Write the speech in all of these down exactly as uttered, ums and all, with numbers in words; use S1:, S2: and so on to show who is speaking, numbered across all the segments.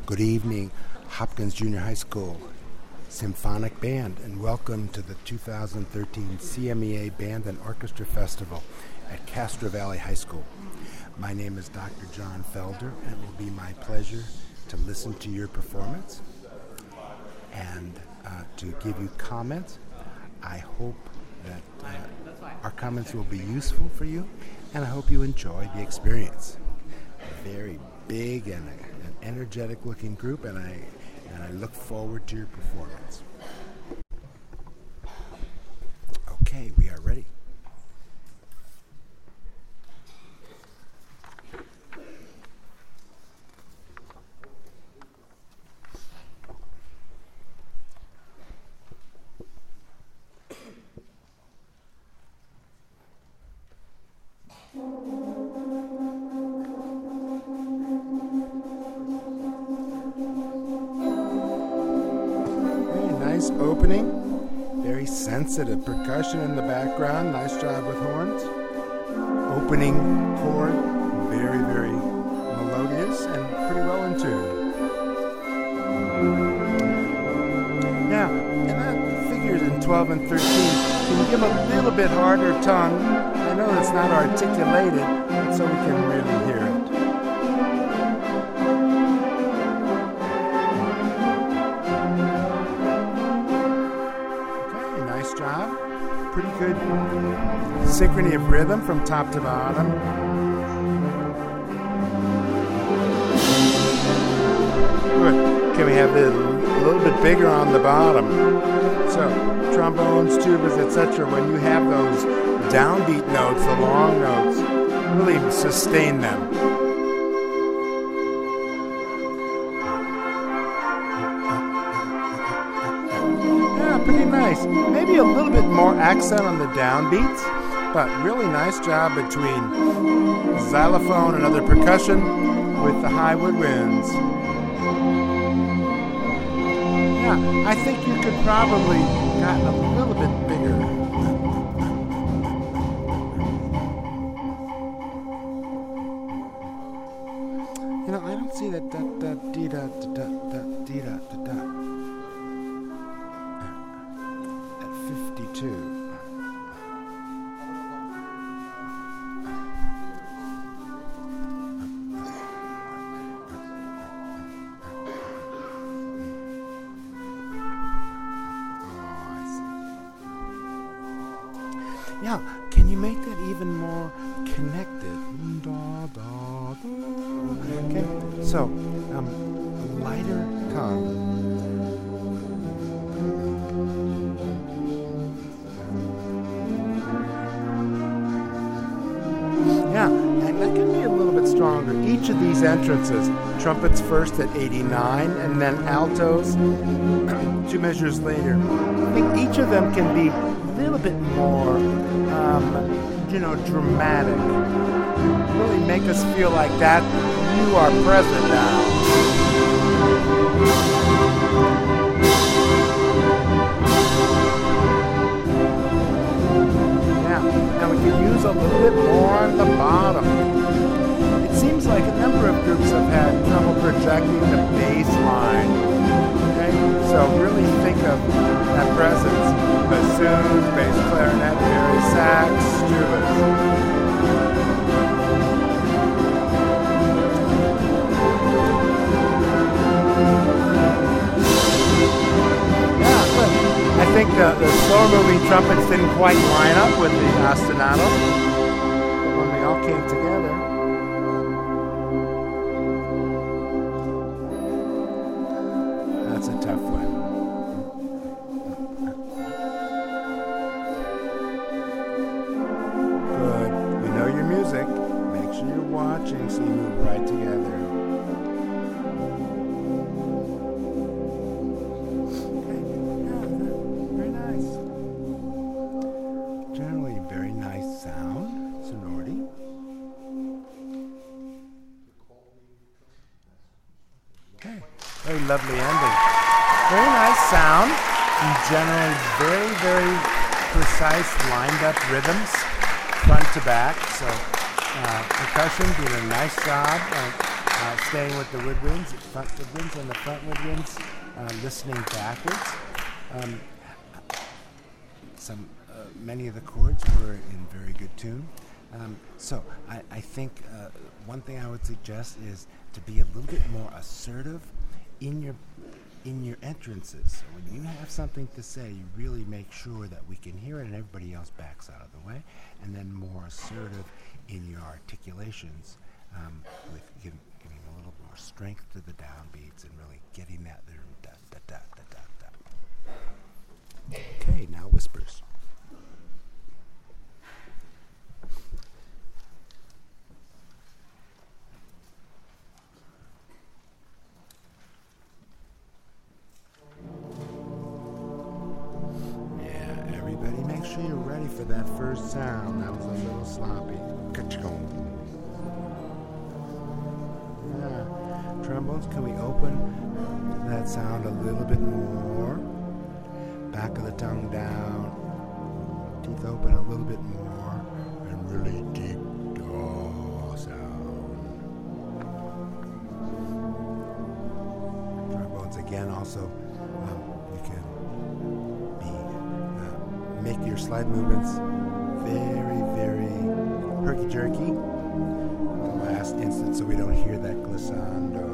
S1: Good evening, Hopkins Junior High School Symphonic Band, and welcome to the two thousand thirteen C M E A Band and Orchestra Festival at Castro Valley High School. My name is Doctor John Felder, and it will be my pleasure to listen to your performance and uh, to give you comments. I hope that uh, our comments will be useful for you, and I hope you enjoy the experience. A very big and an energetic looking group, and I and I look forward to your performance. Okay, we are ready. Opening, very sensitive percussion in the background. Nice job with horns. Opening chord, very, very melodious and pretty well in tune. Now, and that figures in twelve and thirteen. Can you give a little bit harder tongue? I know it's not articulated, so we can really hear it. Pretty good synchrony of rhythm from top to bottom. Good. Can we have it a little bit bigger on the bottom? So, trombones, tubas, et cetera. When you have those downbeat notes, the long notes, really sustain them. Pretty nice. Maybe a little bit more accent on the downbeats, but really nice job between xylophone and other percussion with the high woodwinds. Yeah, I think you could probably gotten a little bit bigger. You know, I don't see that da da dee da da da dee da da da. fifty-two. Yeah, can you make that even more connected? Da, da, da. Okay, so um, lighter tongue. Yeah, and that can be a little bit stronger. Each of these entrances, trumpets first at eighty-nine, and then altos two measures later. I think each of them can be a little bit more, um, you know, dramatic. Really make us feel like that you are present now. And we can use a little bit more on the bottom. It seems like a number of groups have had trouble projecting the bass line. Okay? So really think of that presence. Bassoons, bass clarinet, bari sax, tubas. I think the, the slower-moving trumpets didn't quite line up with the ostinato, but when we all came together, that's a tough one. Good. We know your music. Make sure you're watching so you move right together. Very lovely ending. Very nice sound, and generally very, very precise, lined up rhythms, front to back. So uh, percussion doing a nice job. Uh, Uh, staying with the woodwinds, front woodwinds and the front woodwinds, uh, listening backwards. Um, some, uh, many of the chords were in very good tune. Um, so I, I think uh, one thing I would suggest is to be a little bit more assertive in your in your entrances. So when you have something to say, you really make sure that we can hear it and everybody else backs out of the way, and then more assertive in your articulations, um, with giving, giving a little more strength to the downbeats and really getting that there. Da, da, da, da, da, da. Okay, now whispers. You're ready for that first sound. That was a little sloppy. Yeah. Trombones, can we open that sound a little bit more? Back of the tongue down. Teeth open a little bit more. And really deep do sound. Trombones again also. Um, you can make your slide movements very, very herky-jerky. The last instant so we don't hear that glissando.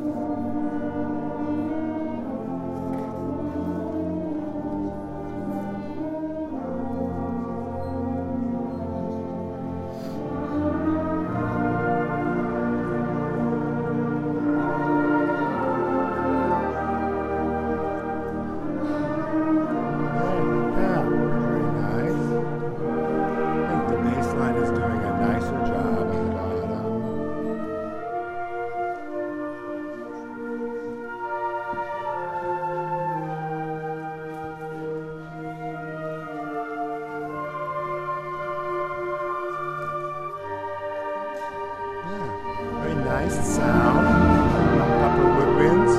S1: Nice sound, upper woodwinds.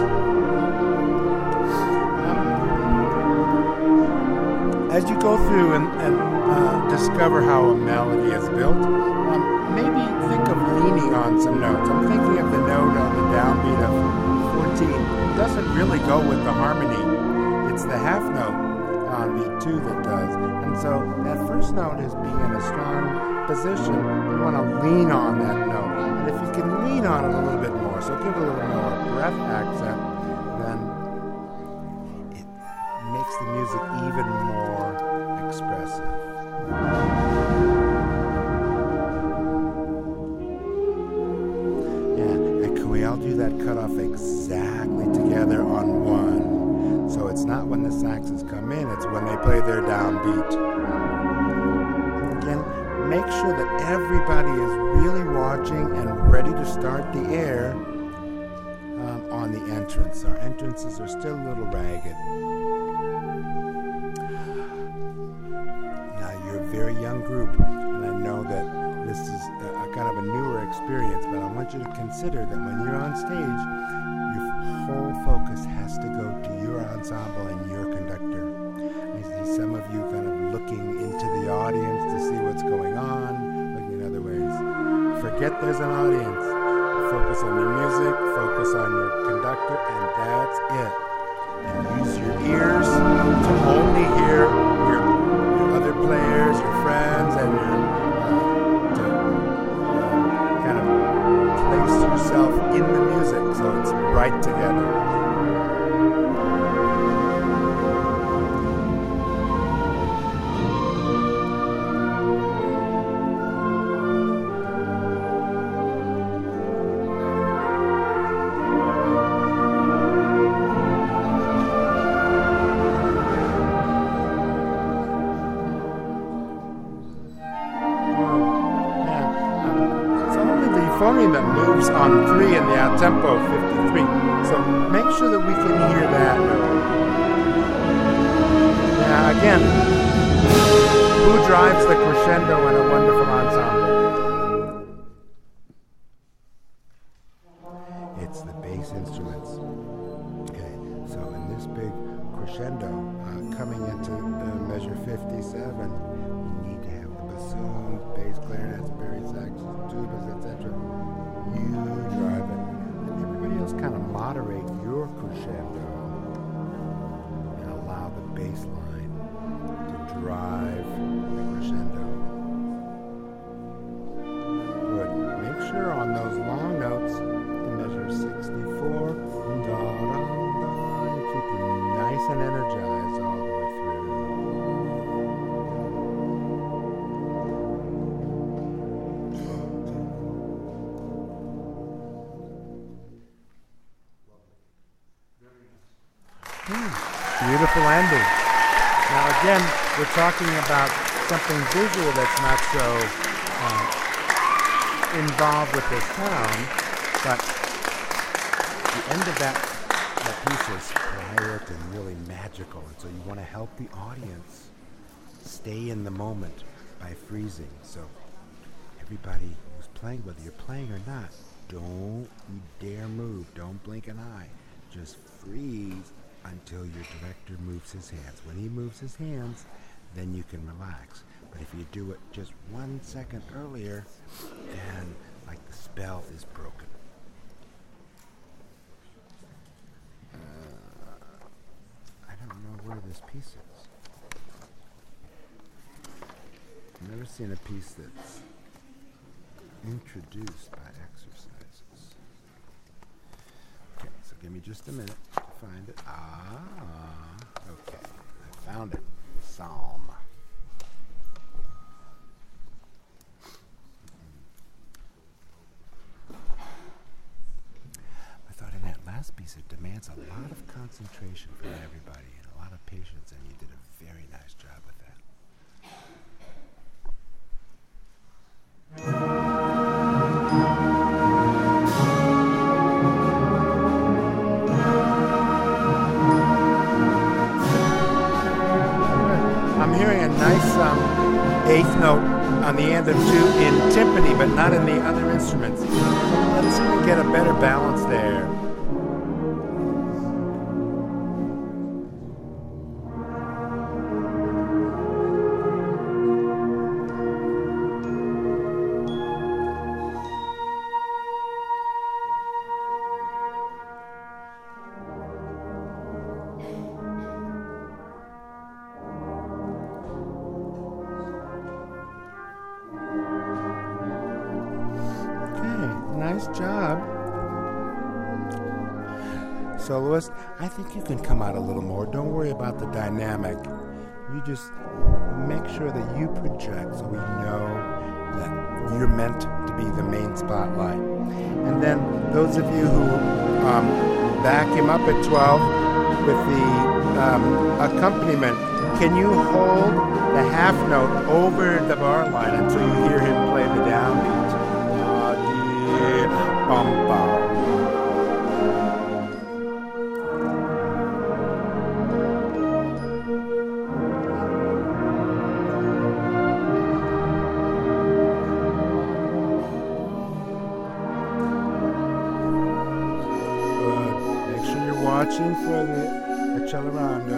S1: Um, as you go through and, and uh, discover how a melody is built, um, maybe think of leaning on some notes. I'm thinking of the note on the downbeat of fourteen. It doesn't really go with the harmony. It's the half note on beat two that does. And so that first note is being in a strong position. You want to lean on that note. And if you can lean on it a little bit more, so give it a little more breath accent, then it makes the music even more expressive. Yeah, and can we all do that cutoff exactly together on one? So it's not when the saxes come in, it's when they play their downbeat. Again, make sure that everybody is really watching and ready to start the air um, on the entrance. Our entrances are still a little ragged. Now, you're a very young group, and I know that this is a, a kind of a newer experience, but I want you to consider that when you're on stage, your whole focus has to go to your ensemble and your conductor. I see some of you kind of looking into the audience to see what's going on, looking in other ways. Forget there's an audience. Focus on your music, focus on your conductor, and that's it. And use your ears to only hear your, your other players, your friends, and your, uh, to uh, kind of place yourself in the music so it's right together. That moves on three in the out tempo fifty-three. So make sure that we can hear that. Now again, who drives the crescendo in a wonderful ensemble? It's the bass instruments. Okay, so in this big crescendo uh, coming into the measure fifty-seven, we need to have the bassoons, bass clarinets, bari saxes, tubas, et cetera. You drive it. crescendo and allow the bass line to drive the crescendo. Good. Make sure on those long notes you measure sixty-four. Da, da, da, and keep it nice and energized all the way through. Hmm, beautiful ending. Now again, we're talking about something visual that's not so uh, involved with the sound, but the end of that, that piece is quiet and really magical, and so you want to help the audience stay in the moment by freezing. So everybody who's playing, whether you're playing or not, don't you dare move. Don't blink an eye. Just freeze until your director moves his hands. When he moves his hands, then you can relax. But if you do it just one second earlier, then like the spell is broken. Uh, I don't know where this piece is. I've never seen a piece that's introduced by exercises. Okay, so give me just a minute to find it. Ah, okay, I found it. Psalm. I thought in that last piece it demands a lot of concentration from everybody and a lot of patience, and you did a very nice job with that. I'm hearing a nice um, eighth note on the end of two in timpani, but not in the other instruments. So let's see if we get a better balance there. Nice job. Soloist, I think you can come out a little more. Don't worry about the dynamic. You just make sure that you project so we know that you're meant to be the main spotlight. And then those of you who um, back him up at twelve with the um, accompaniment, can you hold the half note over the bar line until you hear him play the downbeat? Bum, bum. Good. Make sure you're watching for the accelerando.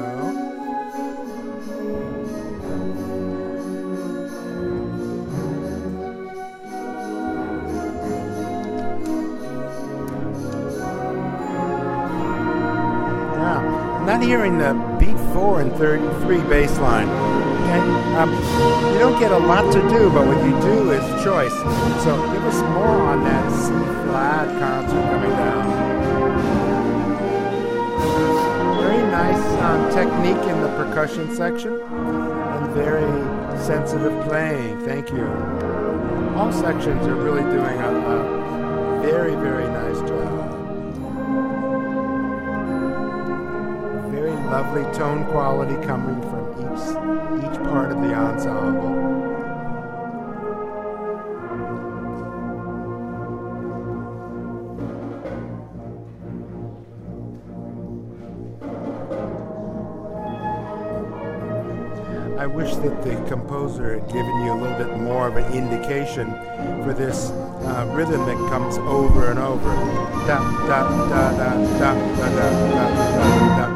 S1: Not hearing the beat four and thirty-three bass line. And um, you don't get a lot to do, but what you do is choice. So give us more on that C flat concert coming down. Very nice um, technique in the percussion section and very sensitive playing. Thank you. All sections are really doing a, a very, very nice job. Lovely tone quality coming from each each part of the ensemble. I wish that the composer had given you a little bit more of an indication for this uh, rhythm that comes over and over. Da da da da da da da da da.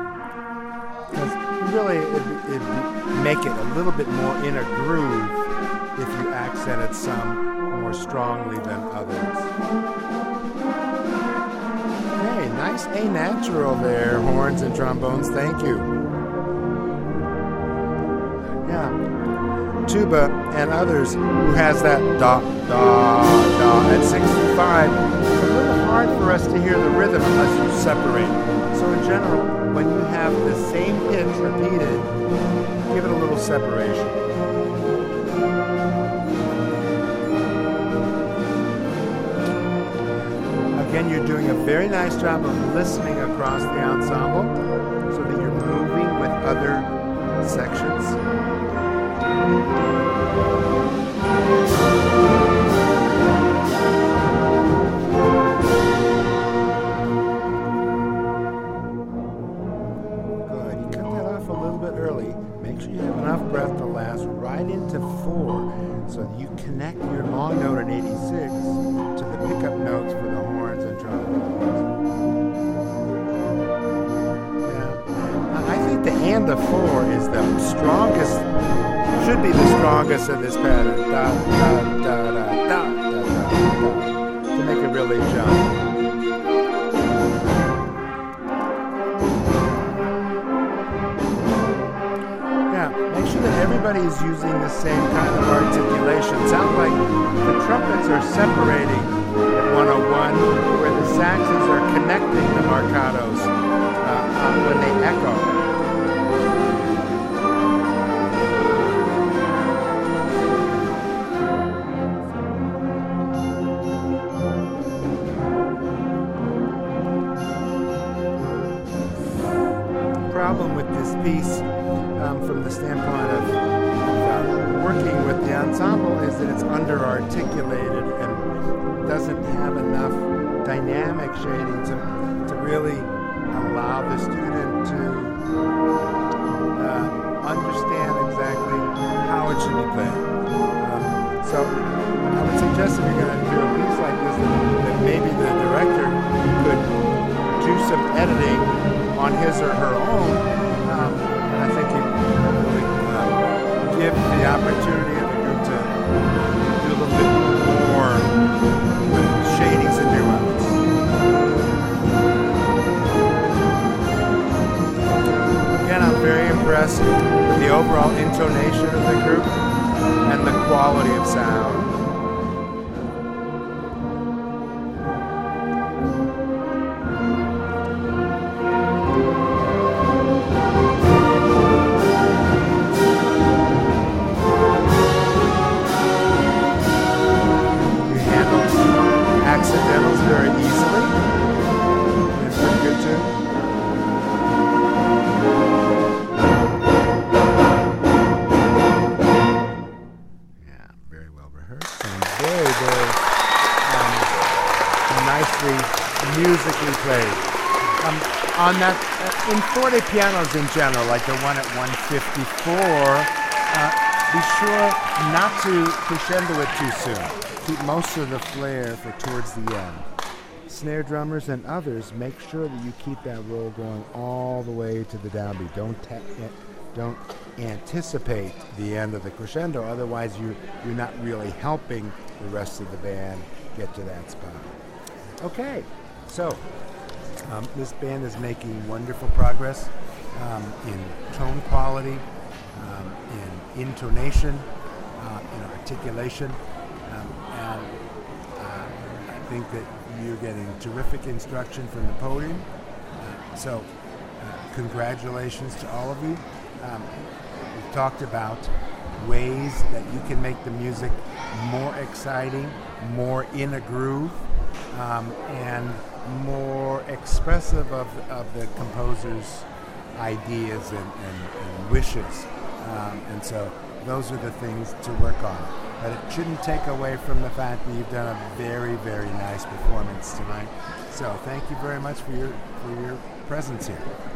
S1: Really, it'd, it'd make it a little bit more in a groove if you accented some more strongly than others. Hey, nice just a natural there, horns and trombones. Thank you. Yeah. Tuba and others who has that da, da, da at sixty-five. It's a little hard for us to hear the rhythm unless you separate. So in general, when you have the same pitch repeated, give it a little separation. Again, you're doing a very nice job of listening across the ensemble so that you're moving with other sections. Good. You cut that off a little bit early. Make sure you have enough breath to last right into four so that you connect your long note at eighty-six to the pickup notes for the horns and trombones. Yeah. I think the and of four is the strongest, should be the strongest of this pattern. Da, da, da, da, da, da, da, da, to make it really jump. Everybody is using the same kind of articulation. Sounds like the trumpets are separating at one oh one, where the saxes are connecting the marcatos uh, uh, when they echo. Problem with this piece, um, from the standpoint of uh, working with the ensemble, is that it's under-articulated and doesn't have enough dynamic shading to, to really allow the student to uh, understand exactly how it should be played. Um, so I would suggest if you're going to do a piece like this, that, that maybe the director could do some editing on his or her own, um, and I think it really uh, give the opportunity of the group to do a little bit more with shadings and nuance. Again, I'm very impressed with the overall intonation of the group and the quality of sound. Very easily. It's pretty good too. Yeah, very well rehearsed and very, very um, nicely musically played. Um, on that, uh, in forte pianos in general, like the one at one fifty-four, uh, be sure not to crescendo it too soon. Keep most of the flair for towards the end. Snare drummers and others, make sure that you keep that roll going all the way to the downbeat. Don't te- don't anticipate the end of the crescendo, otherwise you, you're not really helping the rest of the band get to that spot. Okay, so um, this band is making wonderful progress um, in tone quality, um, in intonation, uh, in articulation. Um, and uh, I think that you're getting terrific instruction from the podium. Uh, so, uh, congratulations to all of you. Um, we've talked about ways that you can make the music more exciting, more in a groove, um, and more expressive of, of the composer's ideas and, and, and wishes. Um, and so, those are the things to work on. But it shouldn't take away from the fact that you've done a very, very nice performance tonight. So thank you very much for your for your presence here.